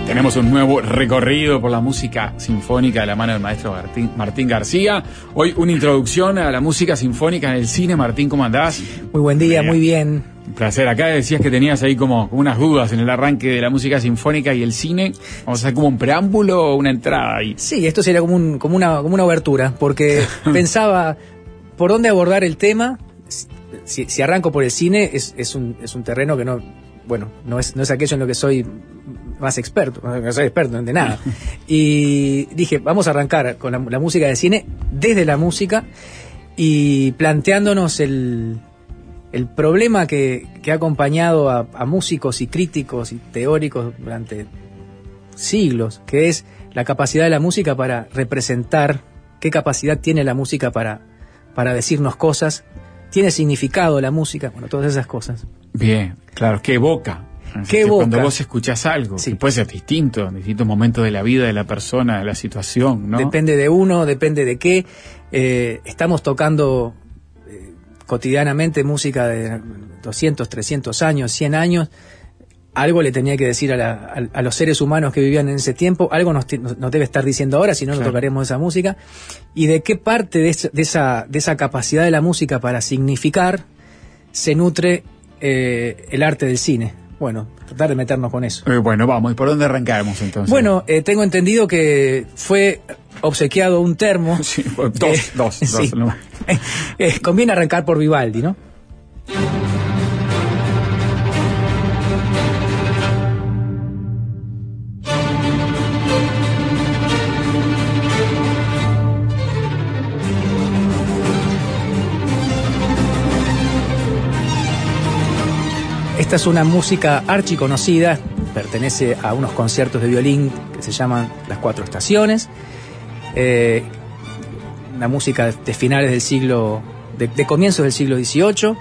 Tenemos un nuevo recorrido por la música sinfónica de la mano del maestro Martín García. Hoy una introducción a la música sinfónica en el cine. Martín, ¿cómo andás? Muy buen día, muy bien. Un placer. Acá decías que tenías ahí como unas dudas en el arranque de la música sinfónica y el cine. Vamos a hacer como un preámbulo o una entrada ahí. Sí, esto sería como una obertura, porque pensaba por dónde abordar el tema. Si arranco por el cine, es un terreno que no es aquello en lo que soy más experto, no soy experto de nada. Y dije, vamos a arrancar con la música de cine desde la música y planteándonos el problema que ha acompañado a músicos y críticos y teóricos durante siglos, que es la capacidad de la música para representar, qué capacidad tiene la música para decirnos cosas, tiene significado la música, bueno, todas esas cosas. Bien, claro, ¿qué evoca? ¿Qué evoca? Cuando vos escuchás algo, sí, que puede ser distinto en distintos momentos de la vida de la persona, de la situación, ¿no? Depende de uno, depende de qué. Estamos tocando cotidianamente música de 200, 300 años, 100 años. Algo le tenía que decir a los seres humanos que vivían en ese tiempo, algo nos debe estar diciendo ahora, si no, claro, no tocaremos esa música. Y de qué parte de esa capacidad de la música para significar se nutre el arte del cine. Bueno, tratar de meternos con eso. Bueno, vamos, ¿y por dónde arrancamos entonces? Bueno, tengo entendido que fue obsequiado un termo. Sí, dos. Sí. No. Conviene arrancar por Vivaldi, ¿no? Esta es una música archiconocida, pertenece a unos conciertos de violín que se llaman Las Cuatro Estaciones. Una música de finales del siglo, de comienzos del siglo XVIII,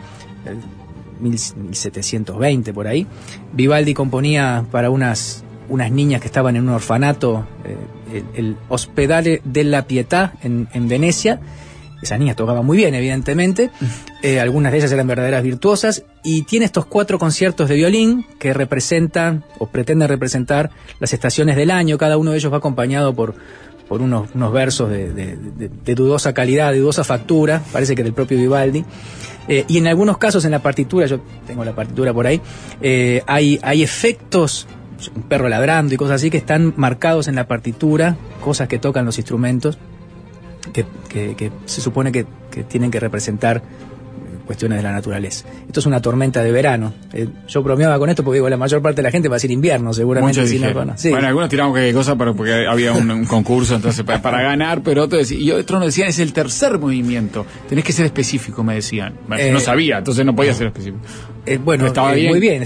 1720 por ahí. Vivaldi componía para unas niñas que estaban en un orfanato, el Ospedale della Pietà en Venecia. Esas niñas tocaban muy bien, evidentemente. Algunas de ellas eran verdaderas virtuosas. Y tiene estos 4 conciertos de violín que representan o pretenden representar las estaciones del año. Cada uno de ellos va acompañado por unos versos de dudosa calidad, de dudosa factura, parece que del propio Vivaldi. Y en algunos casos en la partitura, yo tengo la partitura por ahí, hay efectos, un perro ladrando y cosas así, que están marcados en la partitura, cosas que tocan los instrumentos, que se supone que tienen que representar cuestiones de la naturaleza. Esto es una tormenta de verano. Yo bromeaba con esto porque digo, la mayor parte de la gente va a decir invierno, seguramente. Sí. Bueno, algunos tiramos que cosa porque había un concurso entonces para ganar, pero otros nos decían, es el tercer movimiento. Tenés que ser específico, me decían. No sabía, entonces no podía ser específico. Bueno, está muy bien.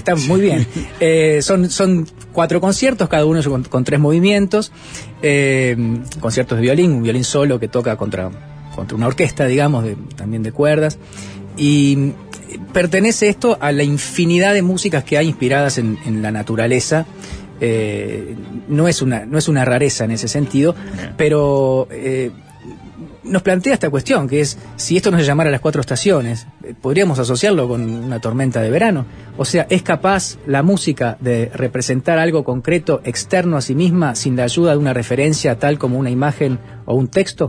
Son 4 conciertos, cada uno con 3 movimientos. Conciertos de violín, un violín solo que toca contra una orquesta, digamos, también de cuerdas. Y pertenece esto a la infinidad de músicas que hay inspiradas en la naturaleza. No es una rareza en ese sentido, pero nos plantea esta cuestión, que es, si esto no se llamara Las Cuatro Estaciones, ¿podríamos asociarlo con una tormenta de verano? O sea, ¿es capaz la música de representar algo concreto, externo a sí misma, sin la ayuda de una referencia tal como una imagen o un texto?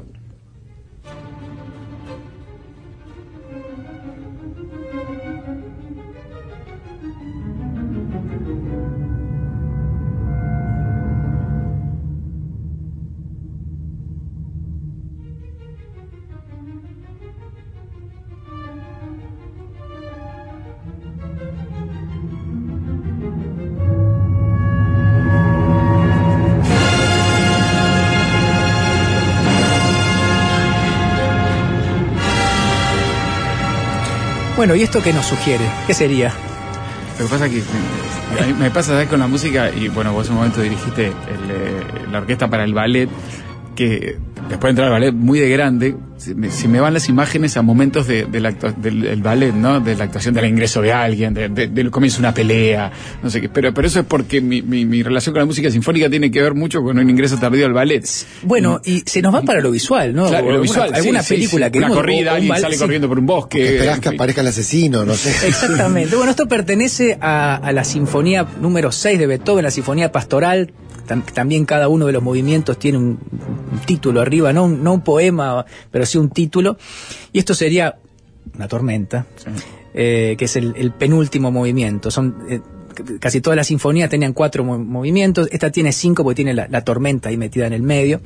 Bueno, ¿y esto qué nos sugiere? ¿Qué sería? Lo que pasa es que a mí me pasa, ¿sabes? Con la música, y bueno, vos en un momento dirigiste la orquesta para el ballet, que después de entrar al ballet muy de grande, se me van las imágenes a momentos del ballet, ¿no? De la actuación, del ingreso de alguien, del comienzo de una pelea, no sé qué. Pero eso es porque mi relación con la música sinfónica tiene que ver mucho con un ingreso tardío al ballet. Bueno, y se nos va para lo visual, ¿no? Claro, lo visual, alguna película que una vimos, corrida, alguien sale corriendo por un bosque. Esperás que aparezca el asesino, no sé. Exactamente. Bueno, esto pertenece a la sinfonía número 6 de Beethoven, la sinfonía pastoral. También cada uno de los movimientos tiene un título arriba, no un poema, pero sí un título. Y esto sería una tormenta, sí. Que es el penúltimo movimiento. Casi todas las sinfonías tenían 4 movimientos, esta tiene 5 porque tiene la tormenta ahí metida en el medio.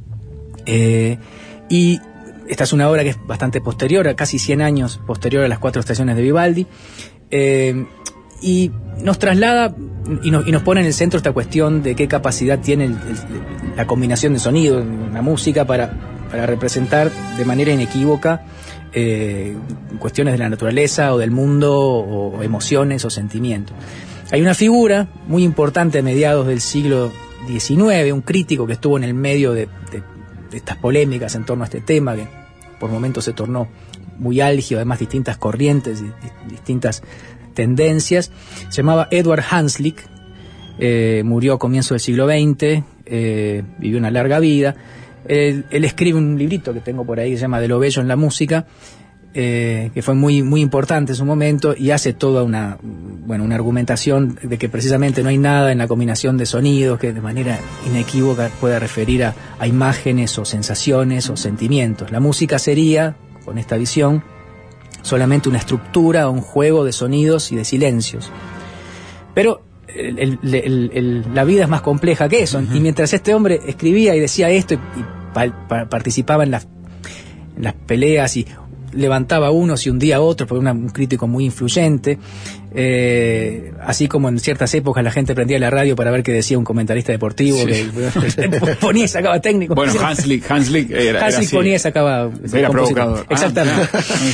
Y esta es una obra que es bastante posterior, casi 100 años posterior a las 4 estaciones de Vivaldi. Y nos traslada y nos pone en el centro esta cuestión de qué capacidad tiene la combinación de sonido en la música para representar de manera inequívoca cuestiones de la naturaleza o del mundo o emociones o sentimientos. Hay una figura muy importante a mediados del siglo XIX, un crítico que estuvo en el medio de estas polémicas en torno a este tema, que por momentos se tornó muy álgido, además distintas corrientes y distintas tendencias. Se llamaba Edward Hanslick, murió a comienzos del siglo XX, vivió una larga vida. Él escribe un librito que tengo por ahí que se llama De lo bello en la música, que fue muy, muy importante en su momento, y hace toda una argumentación de que precisamente no hay nada en la combinación de sonidos que de manera inequívoca pueda referir a imágenes o sensaciones o sentimientos. La música sería, con esta visión, solamente una estructura o un juego de sonidos y de silencios. Pero la vida es más compleja que eso. Uh-huh. Y mientras este hombre escribía y decía esto y participaba en las peleas y levantaba a unos y hundía a otros, porque era un crítico muy influyente, así como en ciertas épocas la gente prendía la radio para ver qué decía un comentarista deportivo, sí. Que ponía y sacaba técnico. Bueno, Hanslick ponía y sacaba. Era provocador. Exactamente.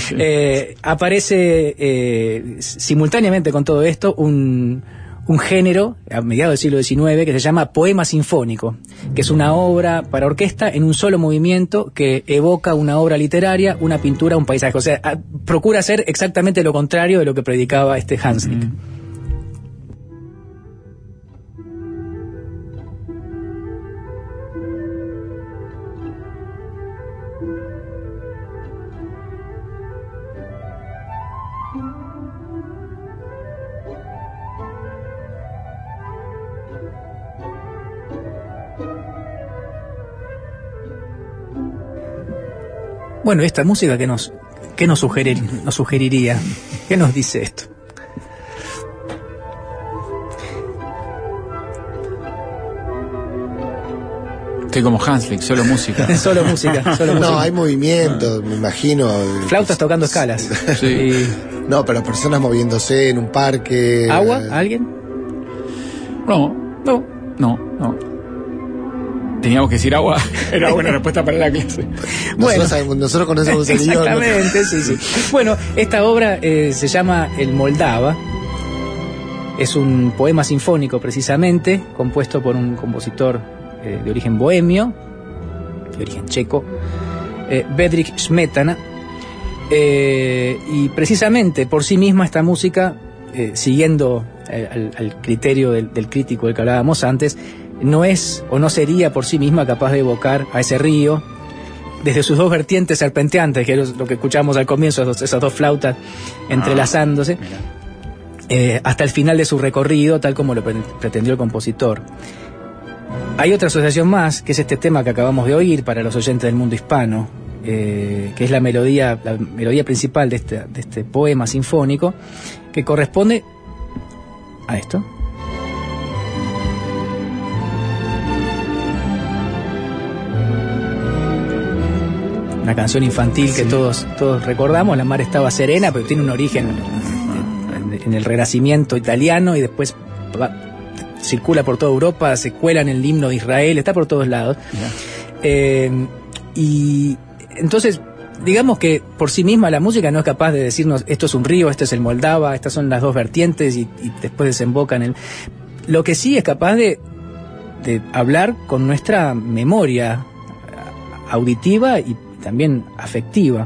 Aparece simultáneamente con todo esto un género a mediados del siglo XIX que se llama poema sinfónico, que es una obra para orquesta en un solo movimiento que evoca una obra literaria, una pintura, un paisaje. O sea, procura hacer exactamente lo contrario de lo que predicaba este Hanslick. Mm. Bueno, esta música, ¿qué nos sugeriría? ¿Qué nos dice esto? Estoy como Hanslick, solo música. Solo música. No, hay movimientos, me imagino. Flautas tocando escalas. Sí. No, pero personas moviéndose en un parque. ¿Agua? ¿Alguien? No. Teníamos que decir agua. Era buena respuesta para la clase. Nosotros conocemos el idioma. Exactamente, sí. Bueno, esta obra se llama El Moldava. Es un poema sinfónico, precisamente, compuesto por un compositor de origen bohemio, de origen checo, Bedřich Smetana. Y precisamente por sí misma esta música, siguiendo al criterio del crítico del que hablábamos antes, no es o no sería por sí misma capaz de evocar a ese río desde sus dos vertientes serpenteantes, que es lo que escuchamos al comienzo, esas dos flautas entrelazándose, hasta el final de su recorrido, tal como lo pretendió el compositor. Hay otra asociación más, que es este tema que acabamos de oír para los oyentes del mundo hispano, que es la melodía principal de este poema sinfónico, que corresponde a esto. Una canción infantil que todos recordamos. La mar estaba serena, pero tiene un origen en el Renacimiento italiano y después circula por toda Europa, se cuela en el himno de Israel, está por todos lados. Y entonces, digamos que por sí misma la música no es capaz de decirnos esto es un río, esto es el Moldava, estas son las dos vertientes y después desemboca en el... Lo que sí es capaz de hablar con nuestra memoria auditiva y también afectiva.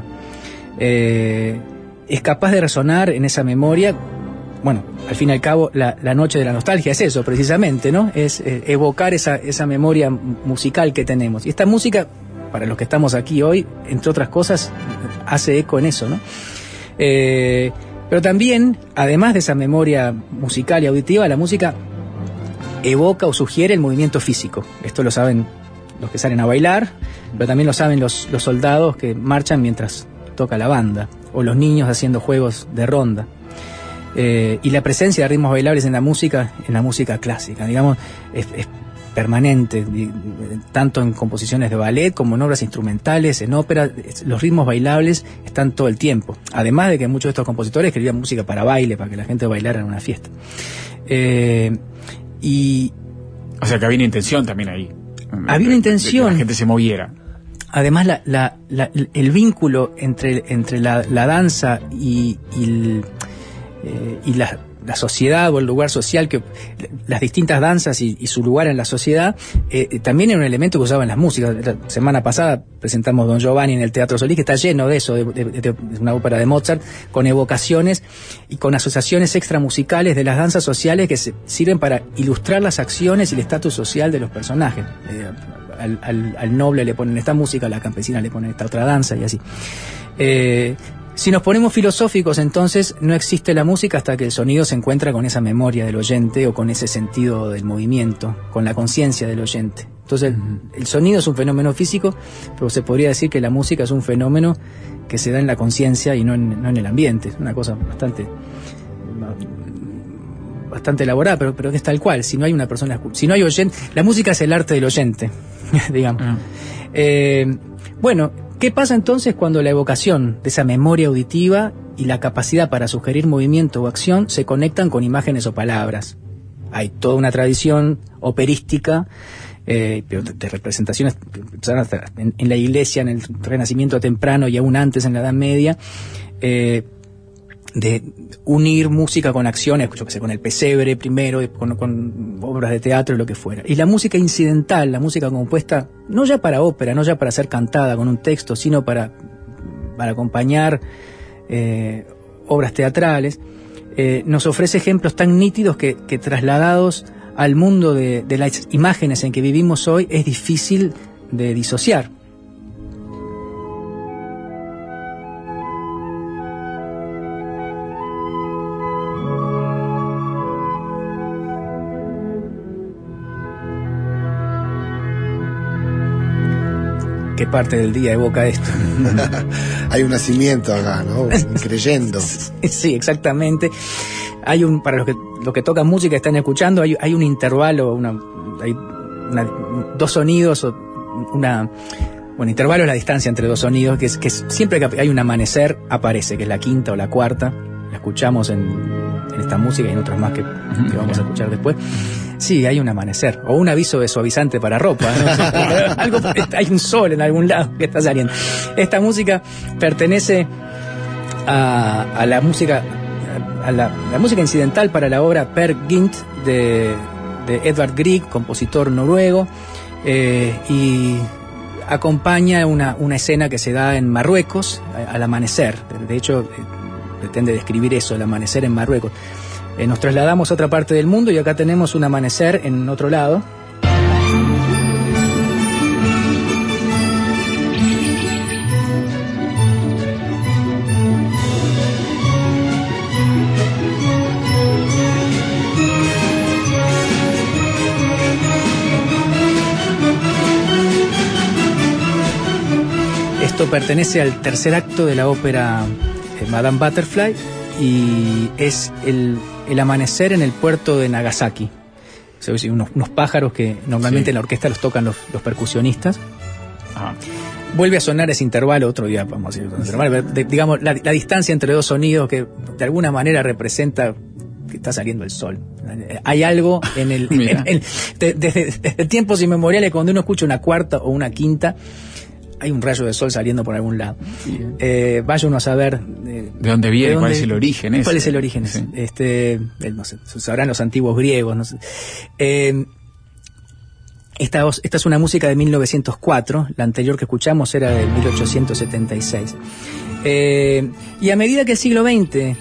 Es capaz de resonar en esa memoria. Bueno, al fin y al cabo, la noche de la nostalgia es eso, precisamente, ¿no? Es evocar esa memoria musical que tenemos. Y esta música, para los que estamos aquí hoy, entre otras cosas, hace eco en eso, ¿no? Pero también, además de esa memoria musical y auditiva, la música evoca o sugiere el movimiento físico. Esto lo saben los que salen a bailar, pero también lo saben los soldados que marchan mientras toca la banda, o los niños haciendo juegos de ronda. Y la presencia de ritmos bailables en la música clásica, digamos, es permanente, tanto en composiciones de ballet como en obras instrumentales, en ópera. Los ritmos bailables están todo el tiempo, además de que muchos de estos compositores escribían música para baile, para que la gente bailara en una fiesta. O sea que había una intención también ahí. Había una intención. De que la gente se moviera. Además, el vínculo entre la danza y la sociedad o el lugar social, que las distintas danzas y su lugar en la sociedad, también era un elemento que usaban las músicas. La semana pasada presentamos Don Giovanni en el Teatro Solís, que está lleno de eso, de una ópera de Mozart, con evocaciones y con asociaciones extramusicales de las danzas sociales que sirven para ilustrar las acciones y el estatus social de los personajes. Al noble le ponen esta música, a la campesina le ponen esta otra danza y así. Si nos ponemos filosóficos, entonces no existe la música hasta que el sonido se encuentra con esa memoria del oyente o con ese sentido del movimiento, con la conciencia del oyente. Entonces el sonido es un fenómeno físico, pero se podría decir que la música es un fenómeno que se da en la conciencia y no en el ambiente. Es una cosa bastante elaborada, pero es tal cual. Si no hay una persona, si no hay oyente, la música es el arte del oyente, digamos. Bueno, ¿qué pasa entonces cuando la evocación de esa memoria auditiva y la capacidad para sugerir movimiento o acción se conectan con imágenes o palabras? Hay toda una tradición operística, pero de representaciones en la iglesia, en el Renacimiento temprano y aún antes en la Edad Media, de unir música con acciones, yo que sé, con el pesebre primero, con obras de teatro, lo que fuera. Y la música incidental, la música compuesta no ya para ópera, no ya para ser cantada con un texto, sino para acompañar obras teatrales, nos ofrece ejemplos tan nítidos que trasladados al mundo de las imágenes en que vivimos hoy es difícil de disociar. ¿Qué parte del día evoca esto? Hay un nacimiento acá, ¿no? Creyendo. Sí, exactamente. Hay para los que tocan música y están escuchando, hay un intervalo, dos sonidos, intervalo es la distancia entre dos sonidos, que siempre que hay un amanecer aparece, que es la quinta o la cuarta. La escuchamos en esta música y en otras más que vamos a escuchar después. Sí, hay un amanecer, o un aviso de suavizante para ropa, ¿no? Hay un sol en algún lado que está saliendo. Esta música pertenece a la música, a la música incidental para la obra Per Gynt de Edvard Grieg, compositor noruego, y acompaña una escena que se da en Marruecos al amanecer. De hecho, pretende describir eso, el amanecer en Marruecos. Nos trasladamos a otra parte del mundo y acá tenemos un amanecer en otro lado. Esto pertenece al tercer acto de la ópera Madame Butterfly y es el amanecer en el puerto de Nagasaki. Unos pájaros que normalmente en la orquesta los tocan los percusionistas. Vuelve a sonar ese intervalo, otro día vamos a decir, digamos, la distancia entre dos sonidos que de alguna manera representa que está saliendo el sol. Hay algo desde tiempos inmemoriales, cuando uno escucha una cuarta o una quinta, hay un rayo de sol saliendo por algún lado. Vaya uno a saber de dónde viene, cuál es el origen. ¿Cuál es el origen? Sí. No sé, sabrán los antiguos griegos. No sé. Esta es una música de 1904, la anterior que escuchamos era de 1876. Y a medida que el siglo XX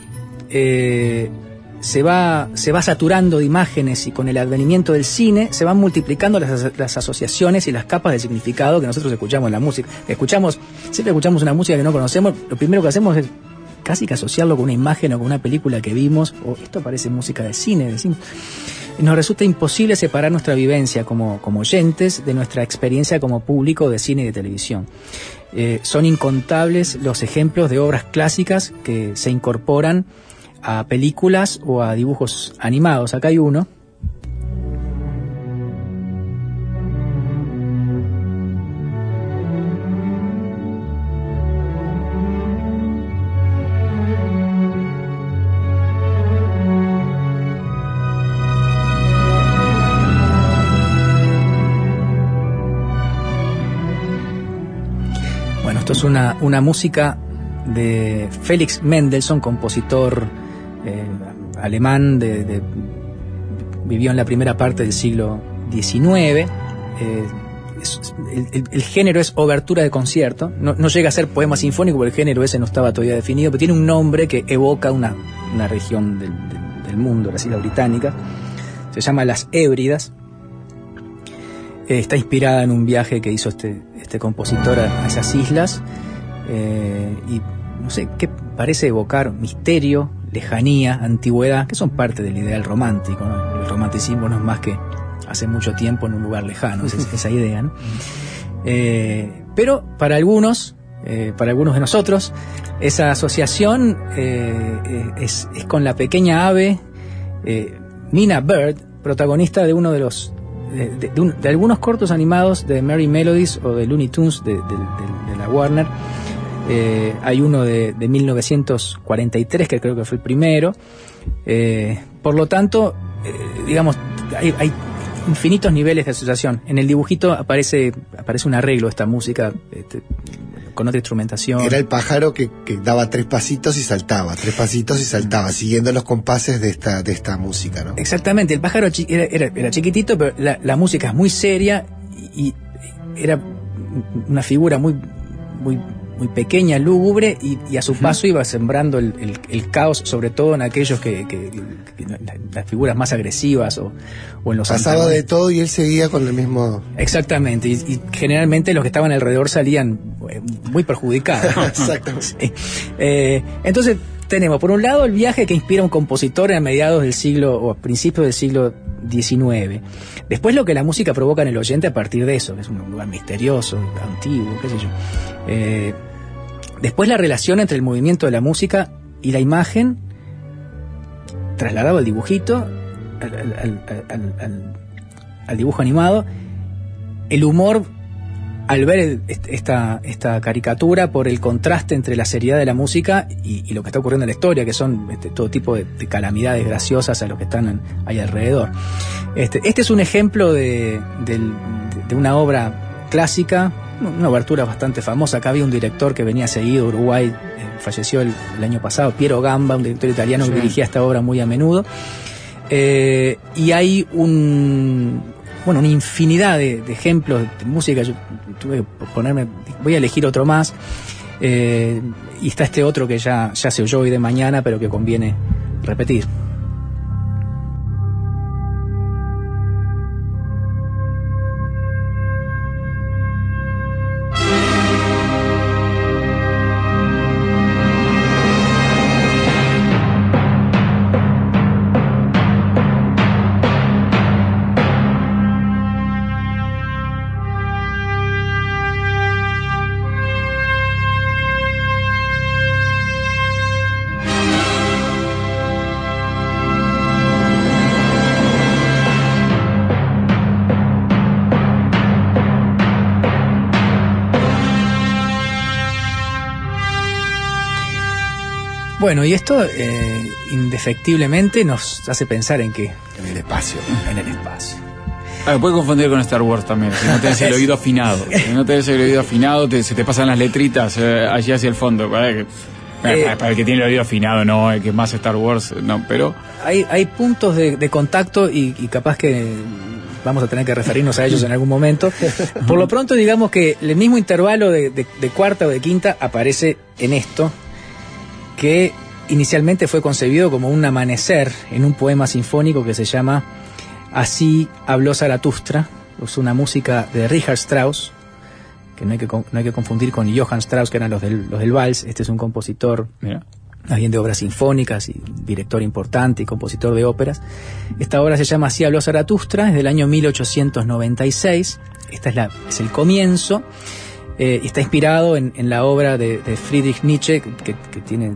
se va saturando de imágenes y con el advenimiento del cine se van multiplicando las asociaciones y las capas de significado que nosotros escuchamos en la música. Siempre escuchamos una música que no conocemos, lo primero que hacemos es casi que asociarlo con una imagen o con una película que vimos, o esto parece música de cine, decimos. Nos resulta imposible separar nuestra vivencia como oyentes de nuestra experiencia como público de cine y de televisión. Son incontables los ejemplos de obras clásicas que se incorporan a películas o a dibujos animados. Acá hay uno. Bueno, esto es una música de Felix Mendelssohn, compositor alemán, vivió en la primera parte del siglo XIX. El género es obertura de concierto, no llega a ser poema sinfónico porque el género ese no estaba todavía definido, pero tiene un nombre que evoca una región del mundo, las Islas Británicas. Se llama Las Hébridas. Está inspirada en un viaje que hizo este compositor a esas islas, y no sé, qué parece evocar misterio, lejanía, antigüedad, que son parte del ideal romántico, ¿no? El romanticismo no es más que hace mucho tiempo en un lugar lejano, esa idea, ¿no? Pero para algunos de nosotros, esa asociación es con la pequeña ave Mina Bird, protagonista de uno de los de algunos cortos animados de Merry Melodies o de Looney Tunes de la Warner. Hay uno de 1943 que creo que fue el primero. Por lo tanto, digamos, hay infinitos niveles de asociación. En el dibujito aparece un arreglo de esta música con otra instrumentación. Era el pájaro que daba 3 pasitos y saltaba, 3 pasitos y saltaba, siguiendo los compases de esta música, ¿no? Exactamente, el pájaro era chiquitito, pero la música es muy seria y era una figura muy pequeña, lúgubre, y a su paso iba sembrando el caos, sobre todo en aquellos que las figuras más agresivas o en los pasaba de todo y él seguía con el mismo. Exactamente, y generalmente los que estaban alrededor salían muy perjudicados. Exactamente. Sí. Entonces tenemos por un lado el viaje que inspira a un compositor a mediados del siglo o a principios del siglo XIX. Después lo que la música provoca en el oyente a partir de eso, que es un lugar misterioso, antiguo, qué sé yo. Después la relación entre el movimiento de la música y la imagen trasladado al dibujito, al dibujo animado, el humor al ver esta caricatura por el contraste entre la seriedad de la música y lo que está ocurriendo en la historia, que son todo tipo de calamidades graciosas a los que están ahí alrededor. Este es un ejemplo de una obra clásica, una obertura bastante famosa. Acá había un director que venía seguido de Uruguay, falleció el año pasado, Piero Gamba, un director italiano que dirigía esta obra muy a menudo. Y hay una infinidad de ejemplos de música. Yo tuve que voy a elegir otro más, y está este otro que ya se oyó hoy de mañana, pero que conviene repetir. Bueno, y esto indefectiblemente nos hace pensar en qué. En el espacio. En el espacio. Puede confundir con Star Wars también, si no tenés el oído afinado. Si no tenés el oído afinado, se te pasan las letritas allí hacia el fondo. Para el que tiene el oído afinado, no, el que más Star Wars, no, pero... Hay puntos de contacto y capaz que vamos a tener que referirnos a ellos en algún momento. Por lo pronto, digamos que el mismo intervalo de cuarta o de quinta aparece en esto, que inicialmente fue concebido como un amanecer en un poema sinfónico que se llama Así habló Zaratustra. Es una música de Richard Strauss, que no hay que confundir con Johann Strauss, que eran los del vals. Este es un compositor más bien de obras sinfónicas y director importante y compositor de óperas. Esta obra se llama Así habló Zaratustra, es del año 1896. Es el comienzo, y está inspirado en la obra de Friedrich Nietzsche, que tiene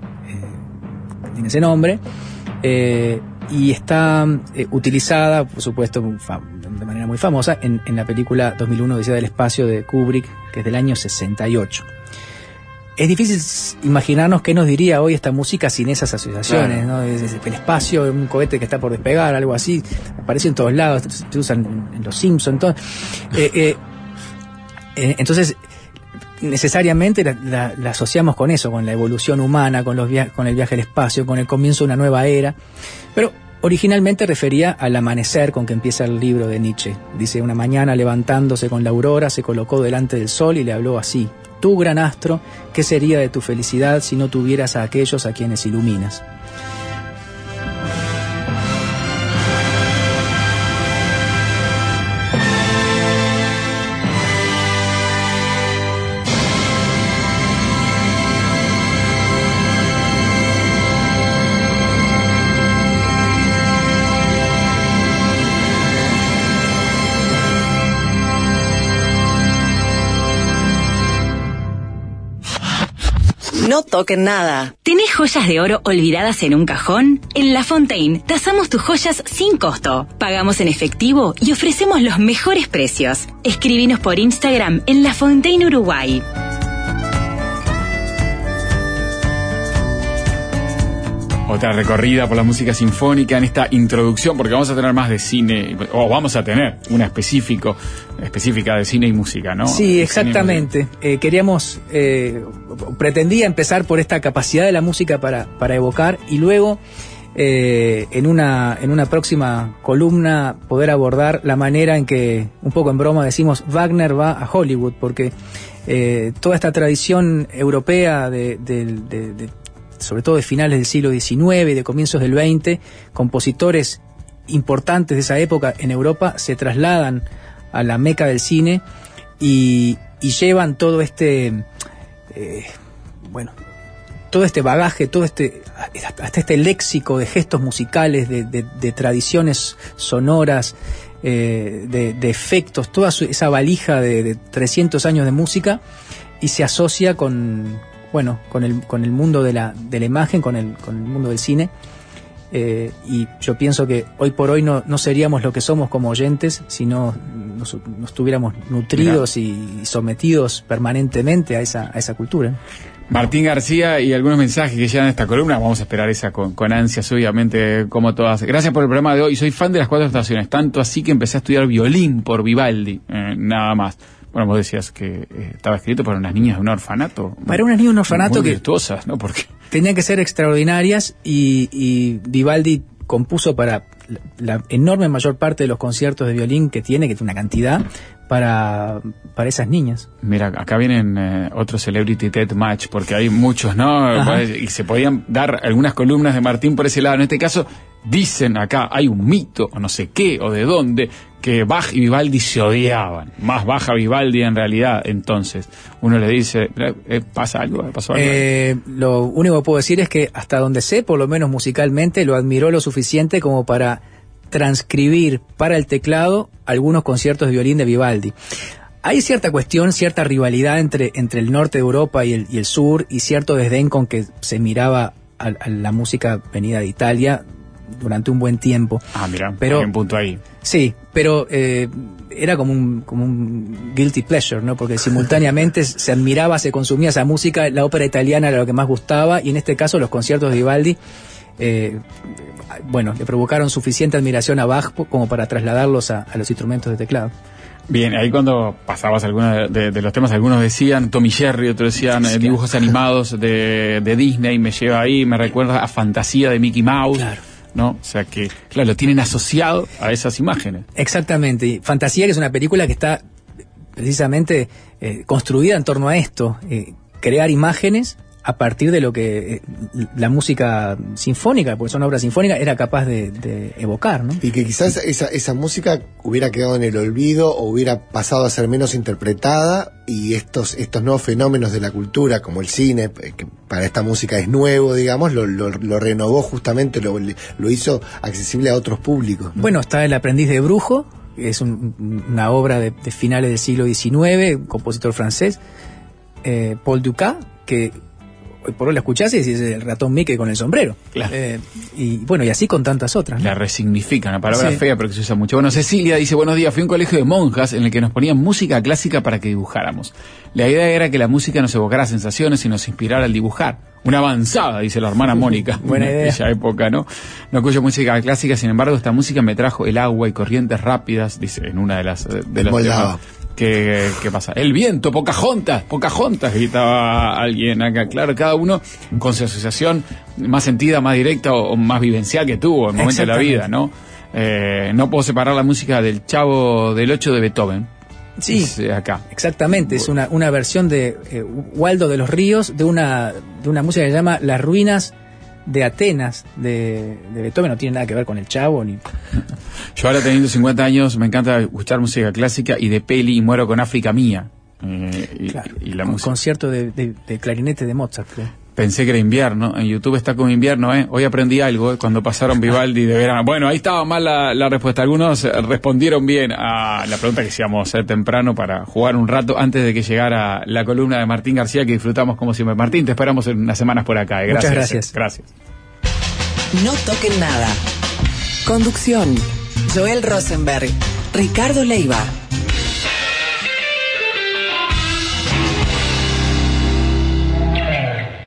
ese nombre, y está utilizada, por supuesto, de manera muy famosa en la película 2001 Odisea del Espacio de Kubrick, que es del año 68. Es difícil imaginarnos qué nos diría hoy esta música sin esas asociaciones, claro, ¿no? El espacio, un cohete que está por despegar, algo así, aparece en todos lados, se usan en los Simpsons, entonces necesariamente la asociamos con eso, con la evolución humana, con el viaje al espacio, con el comienzo de una nueva era, pero originalmente refería al amanecer con que empieza el libro de Nietzsche. Dice: una mañana levantándose con la aurora se colocó delante del sol y le habló así: tú, gran astro, ¿qué sería de tu felicidad si no tuvieras a aquellos a quienes iluminas? No toquen nada. ¿Tenés joyas de oro olvidadas en un cajón? En La Fontaine tasamos tus joyas sin costo. Pagamos en efectivo y ofrecemos los mejores precios. Escribinos por Instagram en La Fontaine Uruguay. Otra recorrida por la música sinfónica en esta introducción, porque vamos a tener más de cine, o vamos a tener una específica de cine y música, ¿no? Sí, exactamente. Pretendía empezar por esta capacidad de la música para evocar, y luego en una próxima columna poder abordar la manera en que, un poco en broma, decimos Wagner va a Hollywood, porque toda esta tradición europea sobre todo de finales del siglo XIX y de comienzos del XX, compositores importantes de esa época en Europa se trasladan a la meca del cine y llevan todo este bagaje, hasta este léxico de gestos musicales, de tradiciones sonoras, de efectos, toda esa valija de 300 años de música, y se asocia con el mundo de la imagen, con el mundo del cine, y yo pienso que hoy por hoy no seríamos lo que somos como oyentes si no nos estuviéramos nutridos y sometidos permanentemente a esa cultura. Martín García, y algunos mensajes que llegan a esta columna, vamos a esperar esa con ansias, obviamente, como todas. Gracias por el programa de hoy. Soy fan de las 4 estaciones, tanto así que empecé a estudiar violín por Vivaldi, nada más. Bueno, vos decías que estaba escrito para unas niñas de un orfanato. Para unas niñas de un orfanato muy virtuosas, ¿no? Porque tenían que ser extraordinarias, y Vivaldi compuso para la enorme mayor parte de los conciertos de violín que tiene una cantidad, para esas niñas. Mira, acá vienen otro Celebrity TED Match, porque hay muchos, ¿no? Ajá. Y se podían dar algunas columnas de Martín por ese lado. En este caso, dicen acá, hay un mito, o no sé qué, o de dónde, que Bach y Vivaldi se odiaban. Más Bach a Vivaldi en realidad. Entonces, uno le dice, ¿pasó algo? Lo único que puedo decir es que, hasta donde sé, por lo menos musicalmente, lo admiró lo suficiente como para transcribir para el teclado algunos conciertos de violín de Vivaldi. Hay cierta cuestión, cierta rivalidad entre el norte de Europa y el sur, y cierto desdén con que se miraba a la música venida de Italia durante un buen tiempo. Mira, pero hay un punto ahí. Sí, pero era como un guilty pleasure, ¿no? Porque simultáneamente se admiraba, se consumía esa música, la ópera italiana era lo que más gustaba, y en este caso los conciertos de Vivaldi le provocaron suficiente admiración a Bach como para trasladarlos a los instrumentos de teclado. Bien, ahí cuando pasabas algunos de los temas, algunos decían Tom y Jerry, otros decían dibujos animados de Disney, me lleva ahí, me recuerda a Fantasía de Mickey Mouse. Claro. ¿no? O sea que, claro, lo tienen asociado a esas imágenes. Exactamente. Y Fantasía, que es una película que está precisamente construida en torno a esto, crear imágenes a partir de lo que la música sinfónica, porque son obras sinfónicas, era capaz de evocar, ¿no? Y que quizás esa música hubiera quedado en el olvido o hubiera pasado a ser menos interpretada, y estos nuevos fenómenos de la cultura, como el cine, que para esta música es nuevo, digamos, lo renovó justamente, lo hizo accesible a otros públicos, ¿no? Bueno, está El aprendiz de brujo, que es una obra de finales del siglo XIX, un compositor francés, Paul Dukas, que hoy por hoy la escuchás y decís el ratón Mickey con el sombrero. Claro. Y bueno, y así con tantas otras, ¿no? La resignifican, una palabra Sí. fea pero que se usa mucho. Bueno, Cecilia dice, buenos días, fui a un colegio de monjas en el que nos ponían música clásica para que dibujáramos. La idea era que la música nos evocara sensaciones y nos inspirara al dibujar. Una avanzada, dice la hermana Mónica. Buena en idea. aquella época, ¿no? No escucho música clásica, sin embargo, esta música me trajo el agua y corrientes rápidas, dice en una de las de los Moldava. temas. ¿Qué pasa? El viento, Pocahontas, gritaba alguien acá. Claro, cada uno con su asociación más sentida, más directa o más vivencial que tuvo en el momento de la vida, ¿no? No puedo separar la música del Chavo del Ocho de Beethoven. Sí, Dice acá. exactamente. Es una versión de Waldo de los Ríos de una música que se llama Las Ruinas de Atenas de Beethoven. No tiene nada que ver con el Chavo ni... Yo ahora teniendo 50 años me encanta escuchar música clásica y de peli y muero con África Mía. Claro, Y la un música. concierto de clarinete de Mozart, creo. Pensé que era invierno, en YouTube está como invierno, Hoy aprendí algo, cuando pasaron Vivaldi de verano. Bueno, ahí estaba mal la respuesta. Algunos respondieron bien a la pregunta que hacíamos temprano para jugar un rato antes de que llegara la columna de Martín García, que disfrutamos como siempre. Martín, te esperamos en unas semanas por acá. Muchas gracias. Gracias. No toquen nada. Conducción: Joel Rosenberg, Ricardo Leiva.